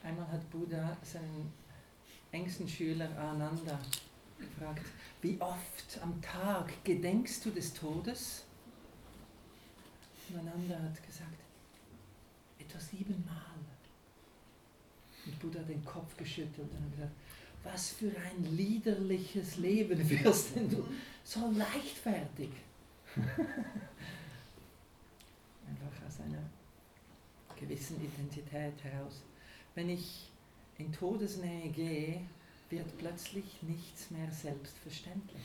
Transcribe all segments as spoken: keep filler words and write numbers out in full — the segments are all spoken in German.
Einmal hat Buddha seinen engsten Schüler Ananda gefragt, wie oft am Tag gedenkst du des Todes? Und Ananda hat gesagt, etwa siebenmal. Und Buddha hat den Kopf geschüttelt und hat gesagt, was für ein liederliches Leben führst denn du, so leichtfertig. Einfach aus einer gewissen Intensität heraus. Wenn ich in Todesnähe gehe, wird plötzlich nichts mehr selbstverständlich.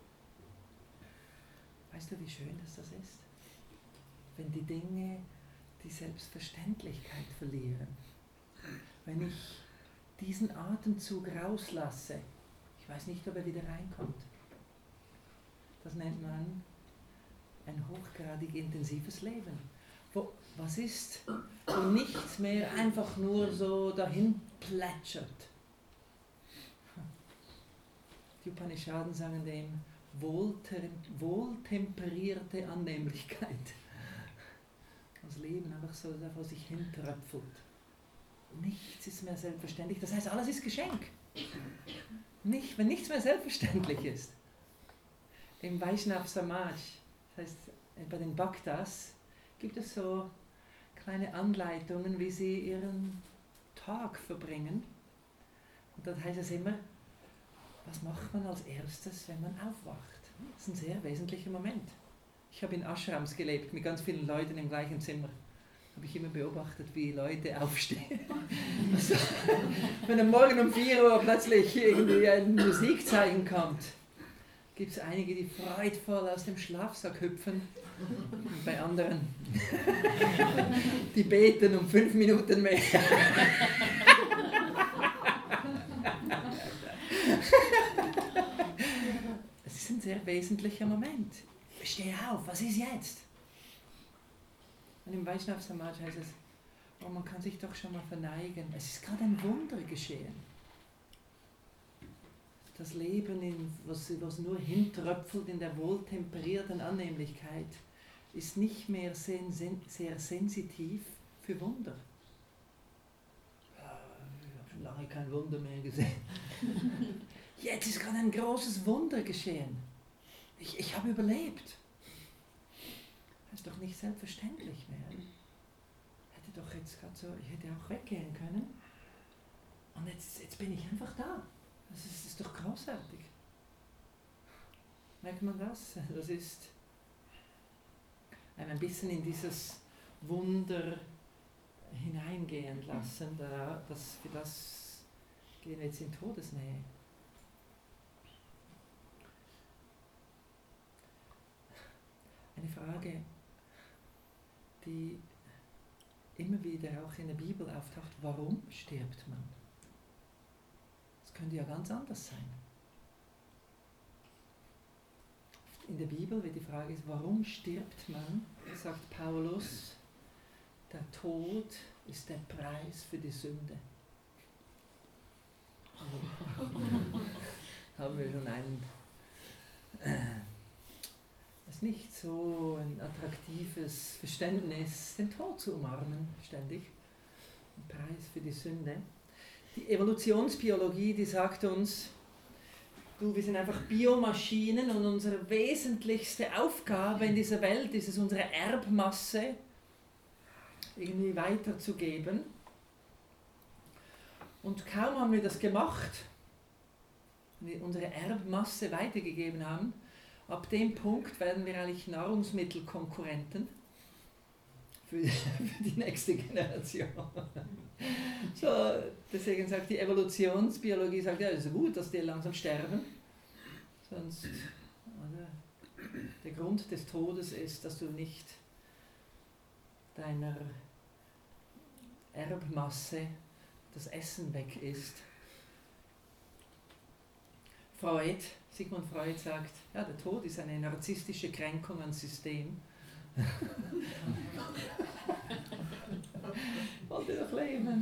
Weißt du, wie schön das, das ist? Wenn die Dinge die Selbstverständlichkeit verlieren. Wenn ich diesen Atemzug rauslasse, ich weiß nicht, ob er wieder reinkommt. Das nennt man ein hochgradig intensives Leben. Wo, was ist, wo nichts mehr einfach nur so dahin plätschert. Die Upanishaden sagen dem wohltem, wohltemperierte Annehmlichkeit. Das Leben einfach so da vor sich hin tröpfelt. Nichts ist mehr selbstverständlich. Das heißt, alles ist Geschenk. Nicht, wenn nichts mehr selbstverständlich ist. Im Vaishnav Samaj, das heißt bei den Bhaktas, gibt es so kleine Anleitungen, wie sie ihren Tag verbringen. Und dort heißt es immer, was macht man als erstes, wenn man aufwacht? Das ist ein sehr wesentlicher Moment. Ich habe in Ashrams gelebt, mit ganz vielen Leuten im gleichen Zimmer. Habe ich immer beobachtet, wie Leute aufstehen. Also, wenn am Morgen um vier Uhr plötzlich irgendwie ein Musikzeichen kommt, gibt es einige, die freudvoll aus dem Schlafsack hüpfen. Und bei anderen, die beten um fünf Minuten mehr. Es ist ein sehr wesentlicher Moment. Steh auf, was ist jetzt? Und im Vaishnav Samaj heißt es, oh, man kann sich doch schon mal verneigen. Es ist gerade ein Wunder geschehen. Das Leben, in, was, was nur hintröpfelt in der wohltemperierten Annehmlichkeit, ist nicht mehr sen, sen, sehr sensitiv für Wunder. Ja, ich habe schon lange kein Wunder mehr gesehen. Jetzt ist gerade ein großes Wunder geschehen. Ich, ich habe überlebt. Das ist doch nicht selbstverständlich mehr. Ich hätte doch jetzt gerade so, ich hätte auch weggehen können. Und jetzt, jetzt bin ich einfach da. Das ist, das ist doch großartig. Merkt man das? Das ist ein bisschen in dieses Wunder hineingehen lassen. Da, das, für das gehen wir jetzt in Todesnähe. Eine Frage, die immer wieder auch in der Bibel auftaucht, warum stirbt man? Das könnte ja ganz anders sein. In der Bibel, wenn die Frage ist, warum stirbt man, sagt Paulus, der Tod ist der Preis für die Sünde. Haben wir schon einen... Äh, Es ist nicht so ein attraktives Verständnis, den Tod zu umarmen, ständig. Ein Preis für die Sünde. Die Evolutionsbiologie, die sagt uns, du, wir sind einfach Biomaschinen und unsere wesentlichste Aufgabe in dieser Welt ist es, unsere Erbmasse irgendwie weiterzugeben. Und kaum haben wir das gemacht, wenn wir unsere Erbmasse weitergegeben haben, ab dem Punkt werden wir eigentlich Nahrungsmittelkonkurrenten für, für die nächste Generation. So, deswegen sagt die Evolutionsbiologie, sagt, ja, es ist gut, dass die langsam sterben. Sonst, oder, der Grund des Todes ist, dass du nicht deiner Erbmasse das Essen weg isst. Freud, Sigmund Freud sagt, ja, der Tod ist eine narzisstische Kränkung ans System. Wollt ihr doch leben?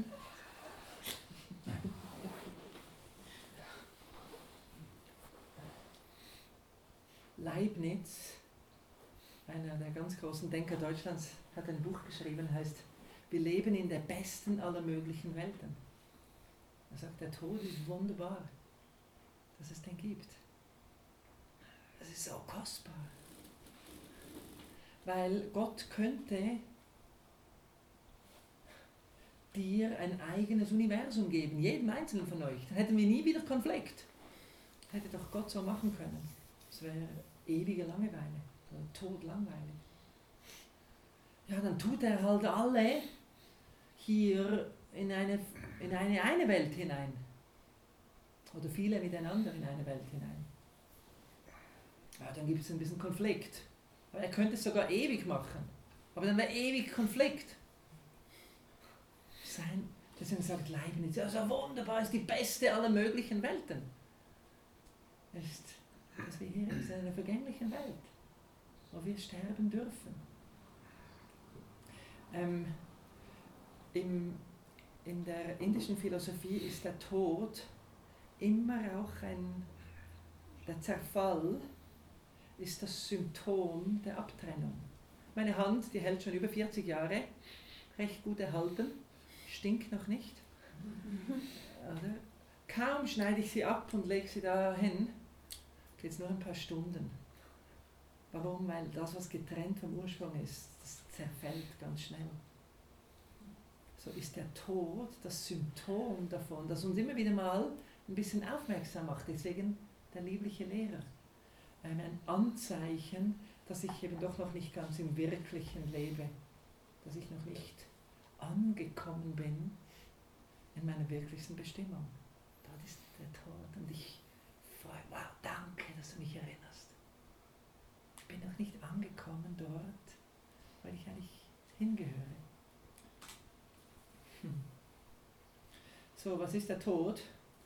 Leibniz, einer der ganz großen Denker Deutschlands, hat ein Buch geschrieben, heißt Wir leben in der besten aller möglichen Welten. Er sagt, der Tod ist wunderbar, dass es den gibt. Das ist so kostbar. Weil Gott könnte dir ein eigenes Universum geben, jedem Einzelnen von euch. Dann hätten wir nie wieder Konflikt. Hätte doch Gott so machen können. Es wäre ewige Langeweile, Todlangweile. Ja, dann tut er halt alle hier in eine, in eine, eine Welt hinein. Oder viele miteinander in eine Welt hinein. Ja, dann gibt es ein bisschen Konflikt. Aber er könnte es sogar ewig machen. Aber dann wäre ewig Konflikt. Sein, deswegen sagt Leibniz, ja, so wunderbar, ist die beste aller möglichen Welten. Ist, dass wir hier in einer vergänglichen Welt, wo wir sterben dürfen. Ähm, im, in der indischen Philosophie ist der Tod immer auch ein, der Zerfall ist das Symptom der Abtrennung. Meine Hand, die hält schon über vierzig Jahre, recht gut erhalten, stinkt noch nicht. Oder? Kaum schneide ich sie ab und lege sie da hin, geht es nur ein paar Stunden. Warum? Weil das, was getrennt vom Ursprung ist, das zerfällt ganz schnell. So ist der Tod das Symptom davon, das uns immer wieder mal ein bisschen aufmerksam macht. Deswegen der liebliche Lehrer. Ein Anzeichen, dass ich eben doch noch nicht ganz im Wirklichen lebe, dass ich noch nicht angekommen bin in meiner wirklichsten Bestimmung. Dort ist der Tod und ich freue mich, wow, danke, dass du mich erinnerst. Ich bin noch nicht angekommen dort, weil ich eigentlich hingehöre. Hm. So, was ist der Tod?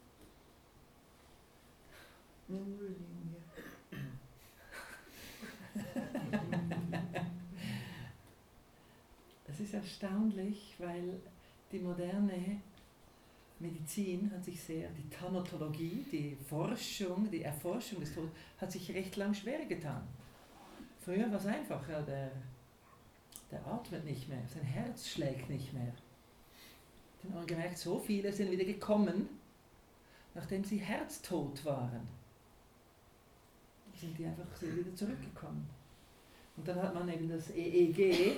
Es ist erstaunlich, weil die moderne Medizin hat sich sehr, die Thanatologie, die Forschung, die Erforschung des Todes, hat sich recht lang schwer getan. Früher war es einfach, ja, der, der atmet nicht mehr, sein Herz schlägt nicht mehr. Dann haben wir gemerkt, so viele sind wieder gekommen, nachdem sie herztot waren. Sind die einfach wieder zurückgekommen. Und dann hat man eben das E E G,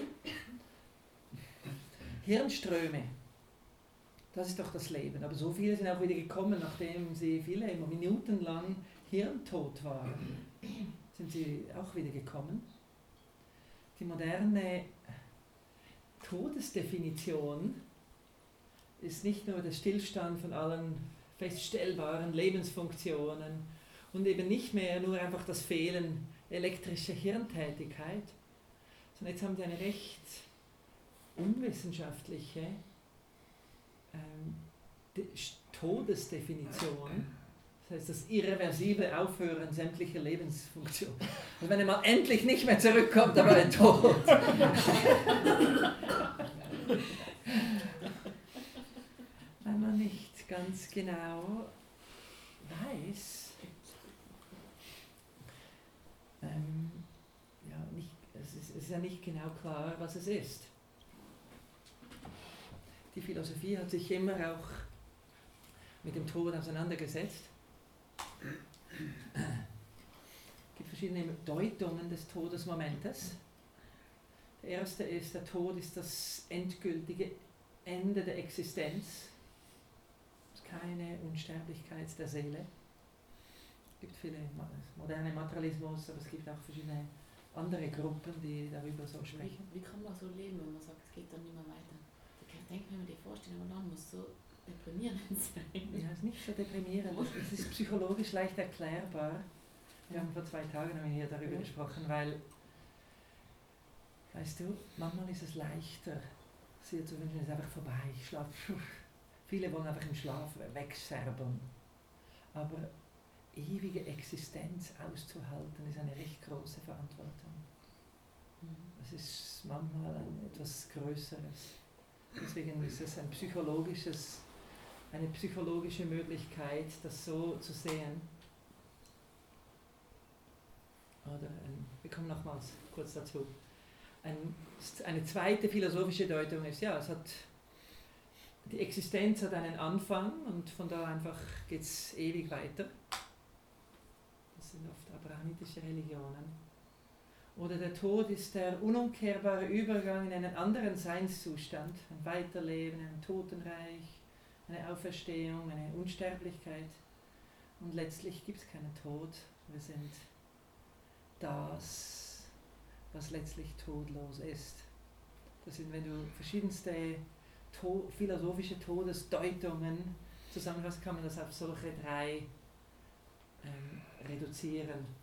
Hirnströme. Das ist doch das Leben. Aber so viele sind auch wieder gekommen, nachdem sie viele immer minutenlang hirntot waren. Sind sie auch wieder gekommen. Die moderne Todesdefinition ist nicht nur der Stillstand von allen feststellbaren Lebensfunktionen und eben nicht mehr nur einfach das Fehlen elektrischer Hirntätigkeit, sondern jetzt haben die eine recht unwissenschaftliche ähm, Todesdefinition, das heißt das irreversible Aufhören sämtlicher Lebensfunktionen. Und wenn er mal endlich nicht mehr zurückkommt, dann war er tot. Weil man nicht ganz genau weiß, ähm, ja, nicht, es, ist, es ist ja nicht genau klar, was es ist. Die Philosophie hat sich immer auch mit dem Tod auseinandergesetzt. Es gibt verschiedene Deutungen des Todesmomentes. Der erste ist, der Tod ist das endgültige Ende der Existenz. Es ist keine Unsterblichkeit der Seele. Es gibt viele moderne Materialismus, aber es gibt auch verschiedene andere Gruppen, die darüber so sprechen. Wie, wie kann man so leben, wenn man sagt, es geht dann nicht mehr weiter? Ich denke, wenn man die Vorstellung an muss so deprimierend sein. Ja, es ist nicht so deprimierend, es ist psychologisch leicht erklärbar. Wir haben vor zwei Tagen haben wir hier darüber ja. gesprochen, weil, weißt du, manchmal ist es leichter, sich zu wünschen, es ist einfach vorbei, ich schlafe. Viele wollen einfach im Schlaf wegserbeln. Aber ewige Existenz auszuhalten, ist eine recht große Verantwortung. Es ist manchmal ein etwas Größeres. Deswegen ist es ein psychologisches, eine psychologische Möglichkeit, das so zu sehen. Oder ein, wir kommen nochmals kurz dazu. Ein, eine zweite philosophische Deutung ist, ja, es hat die Existenz hat einen Anfang und von da einfach geht es ewig weiter. Das sind oft abrahamitische Religionen. Oder der Tod ist der unumkehrbare Übergang in einen anderen Seinszustand, ein Weiterleben, ein Totenreich, eine Auferstehung, eine Unsterblichkeit. Und letztlich gibt es keinen Tod. Wir sind das, was letztlich todlos ist. Das sind, wenn du verschiedenste to- philosophische Todesdeutungen zusammenfasst, kann man das auf solche drei ähm, reduzieren.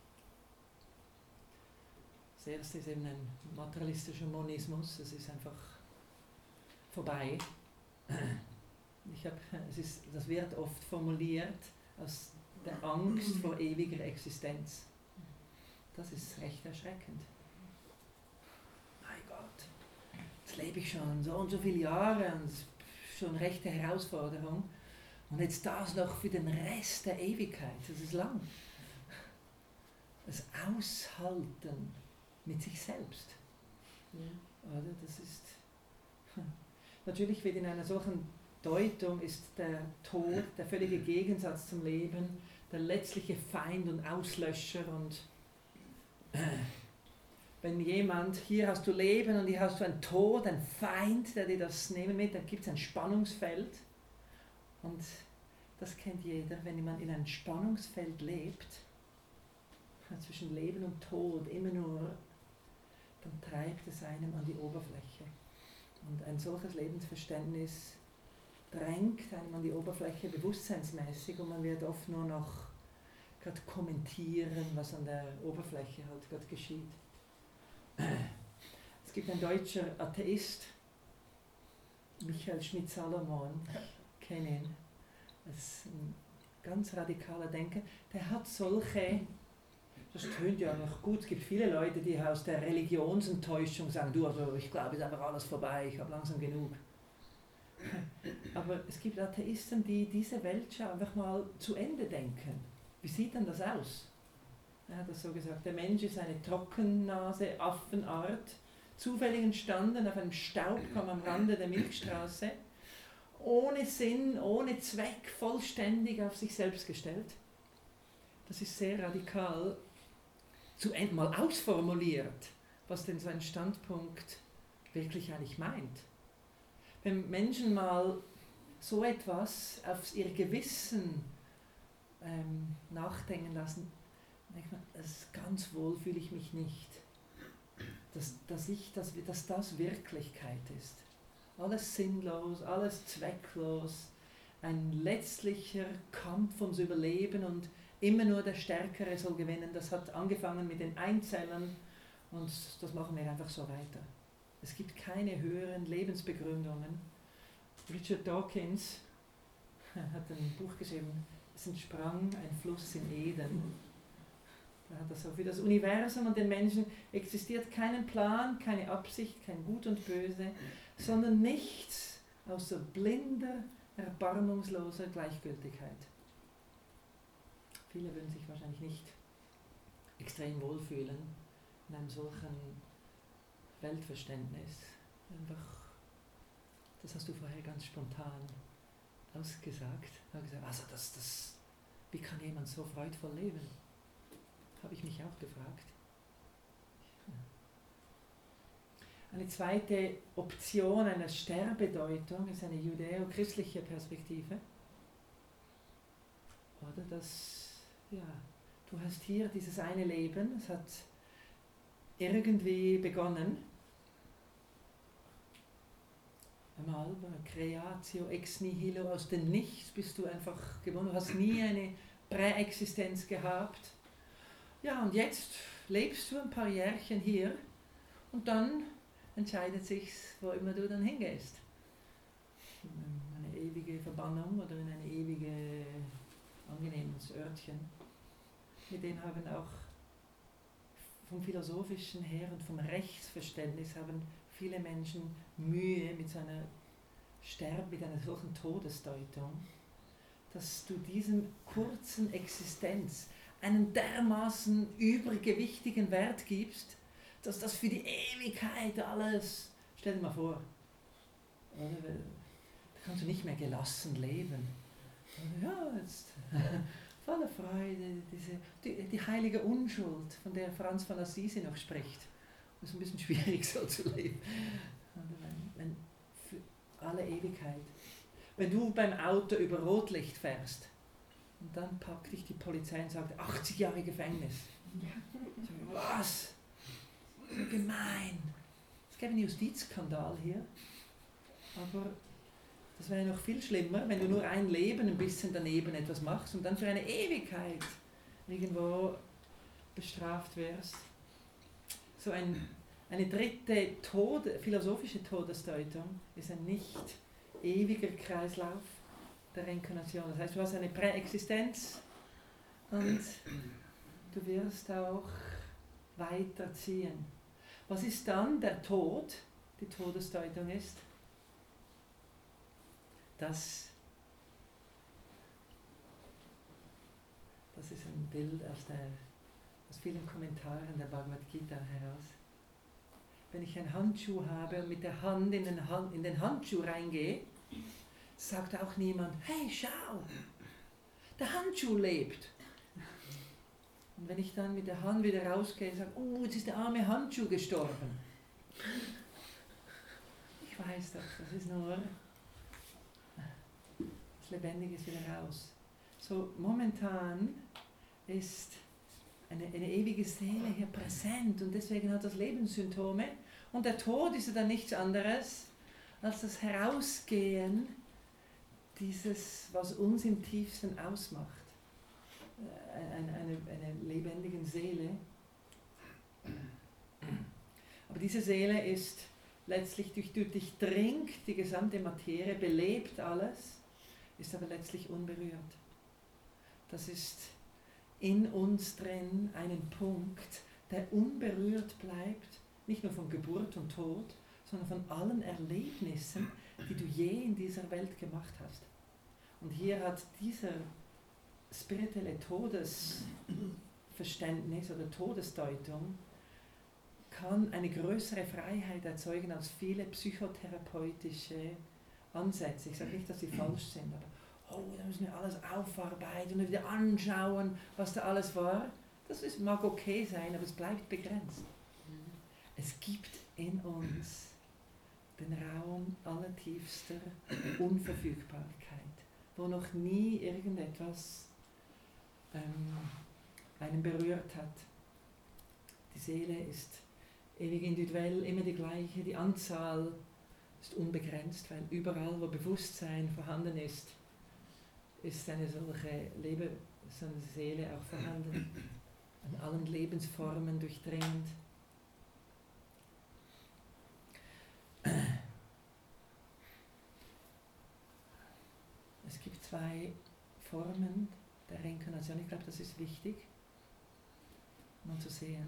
Das erste ist eben ein materialistischer Monismus, es ist einfach vorbei. Ich hab, es ist, das wird oft formuliert aus der Angst vor ewiger Existenz. Das ist recht erschreckend. Mein Gott, jetzt lebe ich schon so und so viele Jahre und es ist schon eine rechte Herausforderung. Und jetzt das noch für den Rest der Ewigkeit, das ist lang. Das Aushalten mit sich selbst. Ja. Oder? Das ist, natürlich wird in einer solchen Deutung ist der Tod der völlige Gegensatz zum Leben, der letztliche Feind und Auslöscher. Und äh, wenn jemand, hier hast du Leben und hier hast du einen Tod, einen Feind, der dir das nehmen will, dann gibt es ein Spannungsfeld. Und das kennt jeder, wenn man in einem Spannungsfeld lebt, zwischen Leben und Tod, immer nur, dann treibt es einem an die Oberfläche. Und ein solches Lebensverständnis drängt einem an die Oberfläche bewusstseinsmäßig und man wird oft nur noch gerade kommentieren, was an der Oberfläche halt gerade geschieht. Es gibt ein deutscher Atheist, Michael Schmidt-Salomon, ich kenne ihn, das ist ein ganz radikaler Denker, der hat solche. Das tönt ja noch gut. Es gibt viele Leute, die aus der Religionsenttäuschung sagen, du, also ich glaube, es ist einfach alles vorbei, ich habe langsam genug. Aber es gibt Atheisten, die diese Weltschau einfach mal zu Ende denken. Wie sieht denn das aus? Er hat das so gesagt, der Mensch ist eine Trockennase, Affenart, zufällig entstanden auf einem Staubkamm am Rande der Milchstraße, ohne Sinn, ohne Zweck, vollständig auf sich selbst gestellt. Das ist sehr radikal. Zu Ende mal ausformuliert, was denn so ein Standpunkt wirklich eigentlich meint. Wenn Menschen mal so etwas auf ihr Gewissen ähm, nachdenken lassen, denkt man, das ganz wohl fühle ich mich nicht, dass, dass, ich, dass, dass das Wirklichkeit ist. Alles sinnlos, alles zwecklos, ein letztlicher Kampf ums Überleben und immer nur der Stärkere soll gewinnen. Das hat angefangen mit den Einzellern und das machen wir einfach so weiter. Es gibt keine höheren Lebensbegründungen. Richard Dawkins hat ein Buch geschrieben, es entsprang ein Fluss in Eden. Da hat er so, für das Universum und den Menschen existiert kein Plan, keine Absicht, kein Gut und Böse, sondern nichts außer blinder, erbarmungsloser Gleichgültigkeit. Viele würden sich wahrscheinlich nicht extrem wohlfühlen in einem solchen Weltverständnis. Einfach, das hast du vorher ganz spontan ausgesagt. Also das, das, wie kann jemand so freudvoll leben? Habe ich mich auch gefragt. Eine zweite Option einer Sterbedeutung ist eine judäo-christliche Perspektive. Oder das Ja, du hast hier dieses eine Leben, es hat irgendwie begonnen. Einmal Creatio ex nihilo, aus dem Nichts bist du einfach geboren, du hast nie eine Präexistenz gehabt. Ja, und jetzt lebst du ein paar Jährchen hier und dann entscheidet sich, wo immer du dann hingehst. In eine ewige Verbannung oder in eine ewige angenehmes Örtchen. Mit dem haben auch vom Philosophischen her und vom Rechtsverständnis haben viele Menschen Mühe mit so einer Sterb, mit einer solchen Todesdeutung, dass du diesem kurzen Existenz einen dermaßen übergewichtigen Wert gibst, dass das für die Ewigkeit alles, stell dir mal vor, kannst du nicht mehr gelassen leben. Und ja, jetzt voller Freude, diese, die, die heilige Unschuld, von der Franz von Assisi noch spricht. Das ist ein bisschen schwierig so zu leben. Wenn, wenn für alle Ewigkeit. Wenn du beim Auto über Rotlicht fährst und dann packt dich die Polizei und sagt achtzig Jahre Gefängnis. Was? So gemein. Es gäbe einen Justizskandal hier, aber das wäre noch viel schlimmer, wenn du nur ein Leben ein bisschen daneben etwas machst und dann für eine Ewigkeit irgendwo bestraft wirst. So ein, eine dritte Tode, philosophische Todesdeutung ist ein nicht ewiger Kreislauf der Reinkarnation. Das heißt, du hast eine Präexistenz und du wirst auch weiterziehen. Was ist dann der Tod? Die Todesdeutung ist, dass das ist ein Bild aus, der, aus vielen Kommentaren der Bhagavad Gita heraus. Wenn ich einen Handschuh habe und mit der Hand in den, Hand, in den Handschuh reingehe, sagt auch niemand, hey, schau, der Handschuh lebt. Und wenn ich dann mit der Hand wieder rausgehe und sage, oh, jetzt ist der arme Handschuh gestorben. Ich weiß das, das ist nur das Lebendige ist wieder raus. So momentan ist eine, eine ewige Seele hier präsent und deswegen hat das Leben Symptome. Und der Tod ist ja dann nichts anderes als das Herausgehen dieses, was uns im Tiefsten ausmacht. Eine, eine, eine lebendige Seele. Aber diese Seele ist letztlich durch, durchdringt die gesamte Materie, belebt alles, ist aber letztlich unberührt. Das ist in uns drin einen Punkt, der unberührt bleibt, nicht nur von Geburt und Tod, sondern von allen Erlebnissen, die du je in dieser Welt gemacht hast. Und hier hat dieser spirituelle Todesverständnis oder Todesdeutung kann eine größere Freiheit erzeugen als viele psychotherapeutische Ansätze. Ich sage nicht, dass sie falsch sind, aber oh, da müssen wir alles aufarbeiten und wieder anschauen, was da alles war. Das ist, mag okay sein, aber es bleibt begrenzt. Es gibt in uns den Raum allertiefster Unverfügbarkeit, wo noch nie irgendetwas ähm, einen berührt hat. Die Seele ist ewig individuell, immer die gleiche, die Anzahl ist unbegrenzt, weil überall, wo Bewusstsein vorhanden ist, ist eine solche Lebe, so eine Seele auch vorhanden, an allen Lebensformen durchdringend. Es gibt zwei Formen der Reinkarnation, ich glaube, das ist wichtig, mal zu sehen.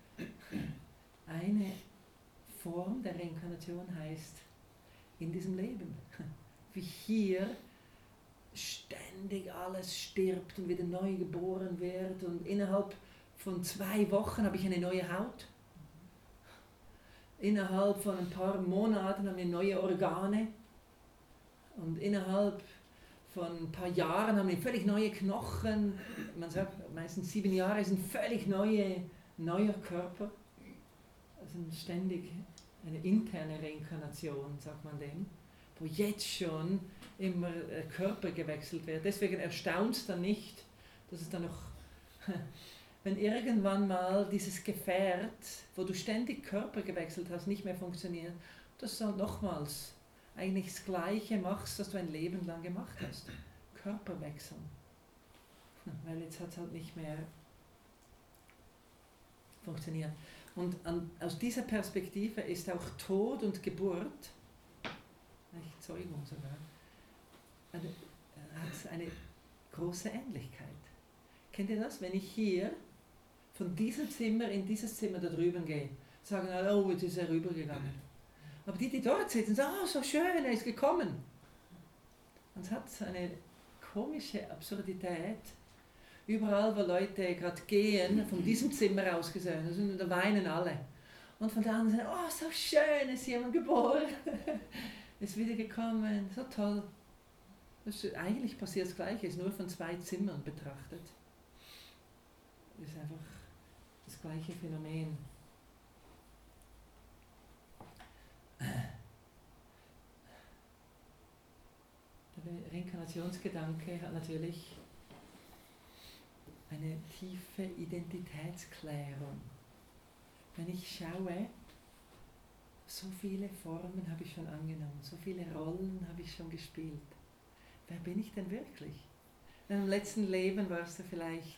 Eine Form der Reinkarnation heißt, in diesem Leben, wie hier ständig alles stirbt und wieder neu geboren wird und innerhalb von zwei Wochen habe ich eine neue Haut. Innerhalb von ein paar Monaten haben wir neue Organe und innerhalb von ein paar Jahren haben wir völlig neue Knochen. Man sagt, meistens sieben Jahre ist ein völlig neue, neuer Körper. Also ständig eine interne Reinkarnation, sagt man dem, wo jetzt schon immer Körper gewechselt wird. Deswegen erstaunt es dann nicht, dass es dann noch, wenn irgendwann mal dieses Gefährt, wo du ständig Körper gewechselt hast, nicht mehr funktioniert, dass du dann nochmals eigentlich das Gleiche machst, das du ein Leben lang gemacht hast. Körper wechseln. Weil jetzt hat es halt nicht mehr funktioniert. Und an, aus dieser Perspektive ist auch Tod und Geburt, nicht Zeugung sogar, eine, hat eine große Ähnlichkeit. Kennt ihr das? Wenn ich hier von diesem Zimmer in dieses Zimmer da drüben gehe, sagen alle, oh, jetzt ist er rübergegangen. Aber die, die dort sitzen, sagen, oh, so schön, er ist gekommen. Und es hat eine komische Absurdität. Überall, wo Leute gerade gehen, von diesem Zimmer aus gesehen, also da weinen alle. Und von da anderen sagen, oh, so schön, ist jemand geboren. ist wieder gekommen, so toll. Das ist, eigentlich passiert das Gleiche, ist nur von zwei Zimmern betrachtet. Ist einfach das gleiche Phänomen. Der Reinkarnationsgedanke hat natürlich eine tiefe Identitätsklärung. Wenn ich schaue, so viele Formen habe ich schon angenommen, so viele Rollen habe ich schon gespielt. Wer bin ich denn wirklich? In einem letzten Leben warst du vielleicht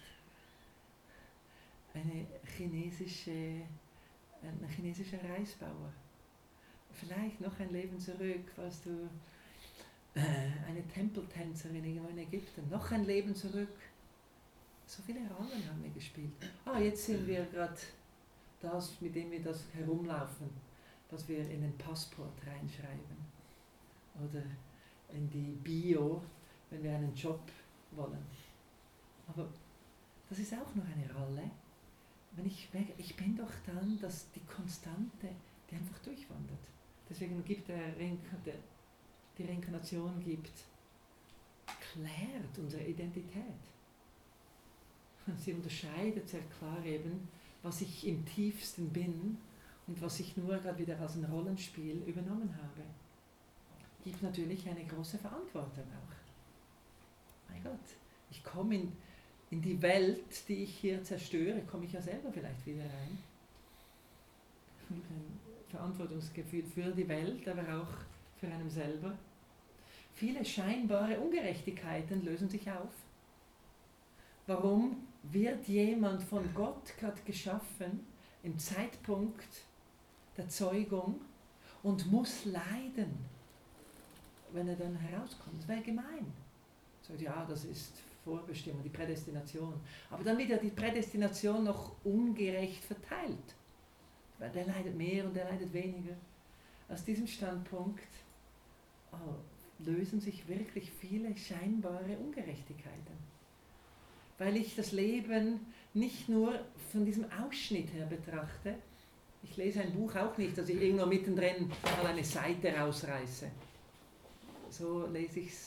eine chinesische, ein chinesischer Reisbauer. Vielleicht noch ein Leben zurück warst du eine Tempeltänzerin irgendwo in Ägypten. Noch ein Leben zurück. So viele Rollen haben wir gespielt. Ah, jetzt sind wir gerade das, mit dem wir das herumlaufen, was wir in den Passport reinschreiben. Oder in die Bio, wenn wir einen Job wollen. Aber das ist auch nur eine Rolle. Wenn ich, ich bin doch dann dass die Konstante, die einfach durchwandert. Deswegen gibt der, der die Reinkarnation gibt, klärt unsere Identität. Sie unterscheidet sehr klar eben, was ich im tiefsten bin und was ich nur gerade wieder als ein Rollenspiel übernommen habe. Gibt natürlich eine große Verantwortung auch. Mein Gott, ich komme in, in die Welt, die ich hier zerstöre, komme ich ja selber vielleicht wieder rein. Es gibt ein Verantwortungsgefühl für die Welt, aber auch für einen selber. Viele scheinbare Ungerechtigkeiten lösen sich auf. Warum wird jemand von Gott gerade geschaffen im Zeitpunkt der Zeugung und muss leiden, wenn er dann herauskommt? Das wäre gemein. Sagt, ja, das ist Vorbestimmung, die Prädestination. Aber dann wird ja die Prädestination noch ungerecht verteilt. Weil der leidet mehr und der leidet weniger. Aus diesem Standpunkt oh, lösen sich wirklich viele scheinbare Ungerechtigkeiten. Weil ich das Leben nicht nur von diesem Ausschnitt her betrachte. Ich lese ein Buch auch nicht, dass ich irgendwo mittendrin mal eine Seite rausreiße. So lese ich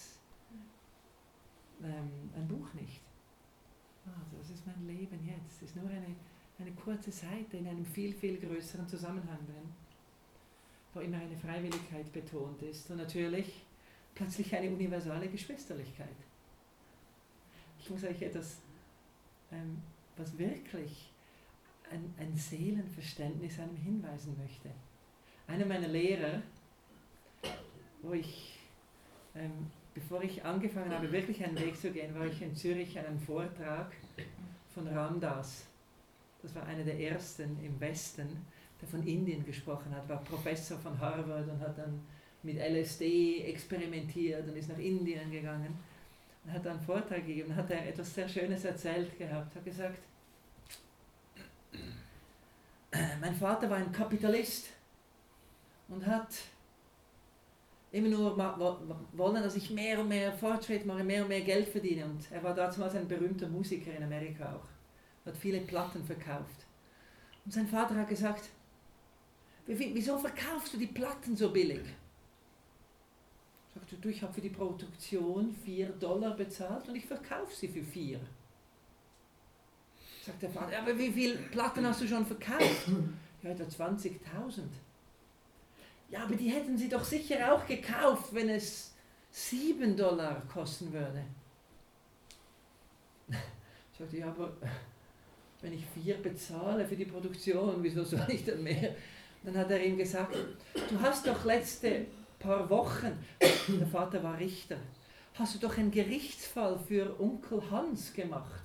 ähm, ein Buch nicht. Also das ist mein Leben jetzt. Es ist nur eine, eine kurze Seite in einem viel, viel größeren Zusammenhang drin, wo immer eine Freiwilligkeit betont ist und natürlich plötzlich eine universale Geschwisterlichkeit. Ich muss euch etwas, ähm, was wirklich ein, ein Seelenverständnis einem hinweisen möchte. Einer meiner Lehrer, wo ich, ähm, bevor ich angefangen habe, wirklich einen Weg zu gehen, war ich in Zürich an einem Vortrag von Ram Dass. Das war einer der ersten im Westen, der von Indien gesprochen hat, war Professor von Harvard und hat dann mit L S D experimentiert und ist nach Indien gegangen. Er hat einen Vortrag gegeben, hat er etwas sehr Schönes erzählt gehabt, hat gesagt, mein Vater war ein Kapitalist und hat immer nur wollen, dass ich mehr und mehr Fortschritt mache, mehr und mehr Geld verdiene. Und er war damals ein berühmter Musiker in Amerika auch, hat viele Platten verkauft. Und sein Vater hat gesagt, wieso verkaufst du die Platten so billig? Sagt er, du, ich habe für die Produktion vier Dollar bezahlt und ich verkaufe sie für vier. Sagt der Vater, aber wie viele Platten hast du schon verkauft? Ja, etwa zwanzigtausend. Ja, aber die hätten sie doch sicher auch gekauft, wenn es sieben Dollar kosten würde. Sagt er, ja, aber wenn ich vier bezahle für die Produktion, wieso soll ich dann mehr? Dann hat er ihm gesagt, du hast doch letzte paar Wochen, der Vater war Richter, hast du doch einen Gerichtsfall für Onkel Hans gemacht.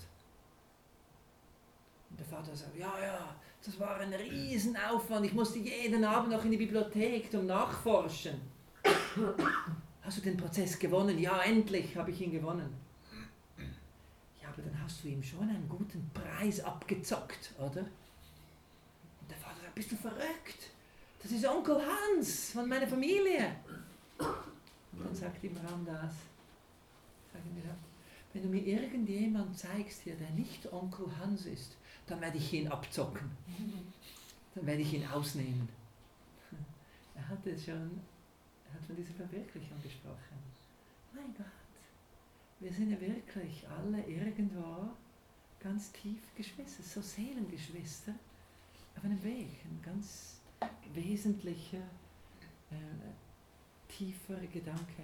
Und der Vater sagt, ja, ja, das war ein Riesenaufwand, ich musste jeden Abend noch in die Bibliothek zum Nachforschen. Hast du den Prozess gewonnen? Ja, endlich habe ich ihn gewonnen. Ja, aber dann hast du ihm schon einen guten Preis abgezockt, oder? Und der Vater sagt, bist du verrückt? Das ist Onkel Hans von meiner Familie. Und dann sagt ihm Ram Dass, sagen wir, wenn du mir irgendjemand zeigst hier, der nicht Onkel Hans ist, dann werde ich ihn abzocken. Dann werde ich ihn ausnehmen. Er hatte es schon, er hat von dieser Verbindung wirklich angesprochen. Mein Gott, wir sind ja wirklich alle irgendwo ganz tief Geschwister, so Seelengeschwister auf einem Weg, ein ganz wesentlicher, äh, tiefer Gedanke.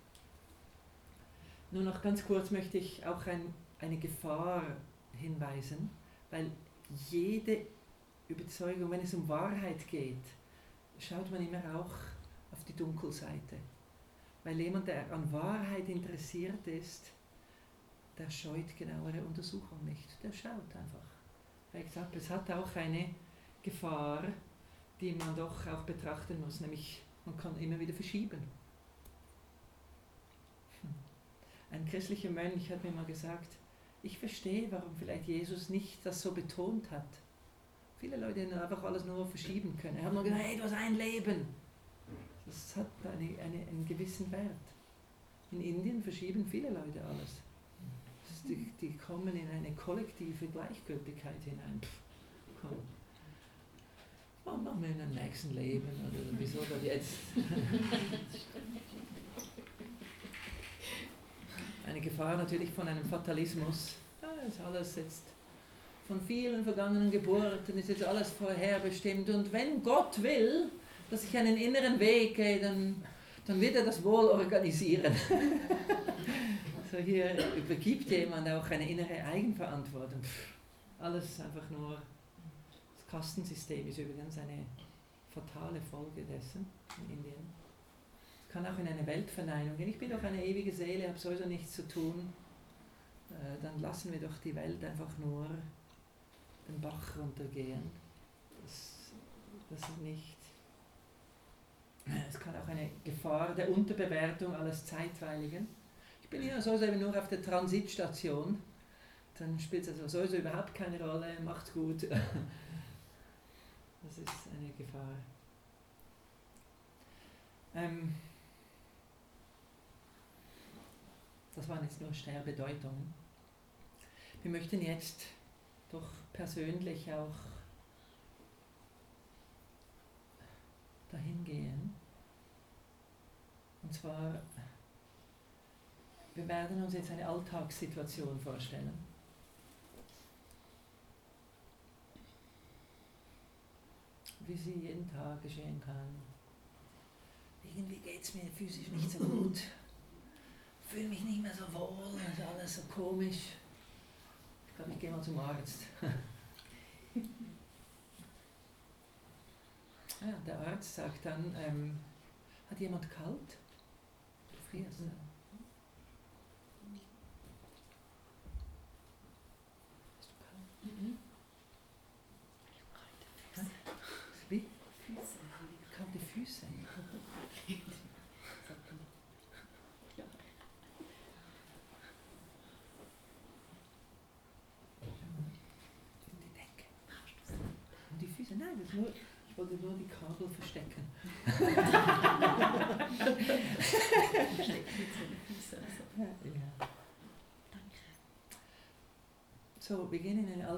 Nur noch ganz kurz möchte ich auch ein, eine Gefahr hinweisen, weil jede Überzeugung, wenn es um Wahrheit geht, schaut man immer auch auf die Dunkelseite. Weil jemand, der an Wahrheit interessiert ist, der scheut genauere Untersuchung nicht. Der schaut einfach. Weil ich gesagt, es hat auch eine Gefahr, die man doch auch betrachten muss, nämlich man kann immer wieder verschieben. Ein christlicher Mönch hat mir mal gesagt, ich verstehe, warum vielleicht Jesus nicht das so betont hat. Viele Leute hätten einfach alles nur verschieben können. Er hat nur gesagt, hey, du hast ein Leben. Das hat eine, eine, einen gewissen Wert. In Indien verschieben viele Leute alles. Das ist, die, die kommen in eine kollektive Gleichgültigkeit hinein. Pff, komm. Was machen wir in dem nächsten Leben? Oder wieso das jetzt? Eine Gefahr natürlich von einem Fatalismus. Ja, ist alles jetzt von vielen vergangenen Geburten, ist jetzt alles vorherbestimmt. Und wenn Gott will, dass ich einen inneren Weg gehe, dann, dann wird er das wohl organisieren. So hier übergibt jemand auch eine innere Eigenverantwortung. Pff, alles einfach nur, das Kastensystem ist übrigens eine fatale Folge dessen in Indien. Es kann auch in eine Weltverneinung gehen. Ich bin doch eine ewige Seele, habe sowieso nichts zu tun. Äh, dann lassen wir doch die Welt einfach nur den Bach runtergehen. Das, das ist nicht. Es kann auch eine Gefahr der Unterbewertung alles Zeitweiligen. Ich bin hier sowieso eben nur auf der Transitstation. Dann spielt es also sowieso überhaupt keine Rolle. Macht's gut. Das ist eine Gefahr. Ähm, das waren jetzt nur Sterbedeutungen. Wir möchten jetzt doch persönlich auch dahin gehen. Und zwar, wir werden uns jetzt eine Alltagssituation vorstellen. Wie sie jeden Tag geschehen kann. Irgendwie geht es mir physisch nicht so gut. Ich fühle mich nicht mehr so wohl, es ist alles so komisch. Ich glaube, ich gehe mal zum Arzt. Ja, der Arzt sagt dann, ähm, hat jemand kalt? Du frierst. Mhm. Hast du kalt? Mhm. Kalte Füße. Wie? Füße. Kalte Füße. Die Decke. Und die Füße, nein, das nur, ich wollte nur die Kabel verstecken. Ja. So, wir gehen in eine